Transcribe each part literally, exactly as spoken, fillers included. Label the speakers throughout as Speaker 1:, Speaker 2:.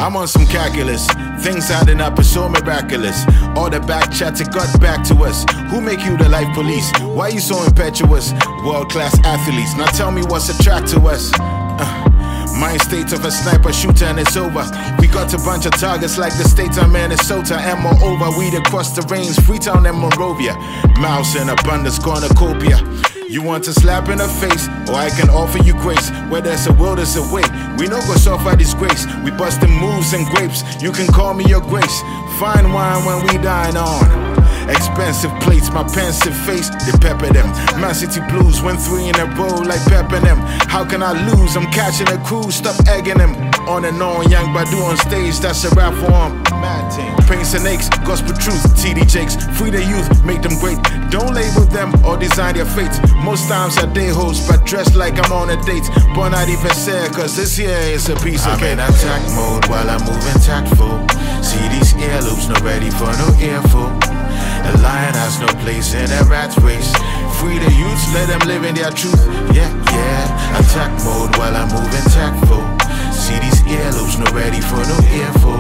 Speaker 1: I'm on some calculus. Things adding up is so miraculous. All the back chatter got back to us. Who make you the life police? Why you so impetuous? World-class athletes. Now tell me what's attract to us. Uh. Mind state of a sniper shooter and it's over. We got a bunch of targets like the state of Minnesota. And moreover, weed across the range, Freetown and Monrovia. Mouse in abundance, cornucopia. You want a slap in the face, or I can offer you grace. Where there's a will, there's a way. We no go suffer disgrace. We bustin' moves and grapes. You can call me your grace. Fine wine when we dine on. Expensive plates, my pensive face, they pepper them. Man City Blues went three in a row like pepping them. How can I lose? I'm catching a cruise, stop egging them. On and on, Young Badu on stage, that's a rap for him. Mad team. Paints and aches, gospel truth, T D Jakes. Free the youth, make them great. Don't label them or design their fate. Most times I day host, but dressed like I'm on a date. But not even sad, cause this here is a piece of cake. I'm in attack mode while I'm moving tactful. See these earloops, not ready for no earful. A lion has no place in a rat race. Free the youths, let them live in their truth. Yeah, yeah. Attack mode while I'm moving tactful. See these earlobes, no ready for no earful.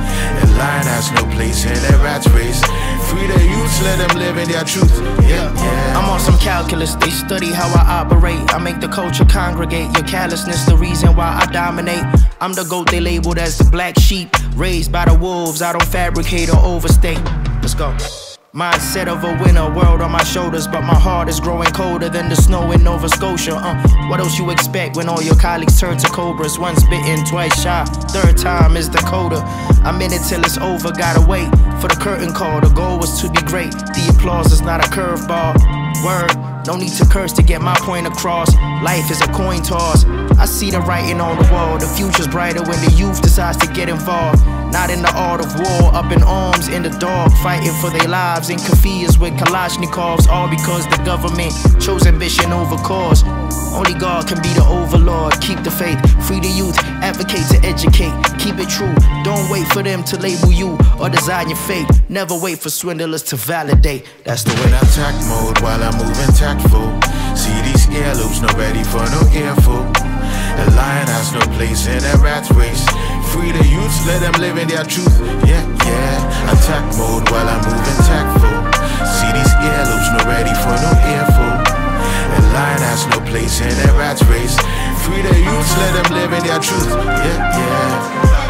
Speaker 1: A lion has no place in a rat race. Free the youths, let them live in their truth. Yeah, yeah.
Speaker 2: I'm on some calculus, they study how I operate. I make the culture congregate. Your callousness, the reason why I dominate. I'm the goat they labeled as the black sheep. Raised by the wolves, I don't fabricate or overstate. Let's go. Mindset of a winner, world on my shoulders, but my heart is growing colder than the snow in Nova Scotia. Uh, what else you expect when all your colleagues turn to cobras? Once bitten, twice shy, third time is the coda. I'm in it till it's over, gotta wait for the curtain call. The goal was to be great, the applause is not a curveball. Word, no need to curse to get my point across. Life is a coin toss. I see the writing on the wall. The future's brighter when the youth decides to get involved. Not in the art of war, up in arms in the dark, fighting for their lives in kafirs with Kalashnikovs. All because the government chose ambition over cause. Only God can be the overlord. Keep the faith, free the youth, advocate to educate. Keep it true, don't wait for them to label you or design your fate. Never wait for swindlers to validate. That's the way.
Speaker 1: In attack mode while I'm moving tactful. See these earlobes, not ready for no earful. A lion has no place in a rat race. Free the youths, let them live in their truth. Yeah, yeah. Attack mode while I'm moving tactful. See these earlobes, not ready for no earful. A lion has no place in a rat race. Free the youths, let them live in their truth. Yeah, yeah.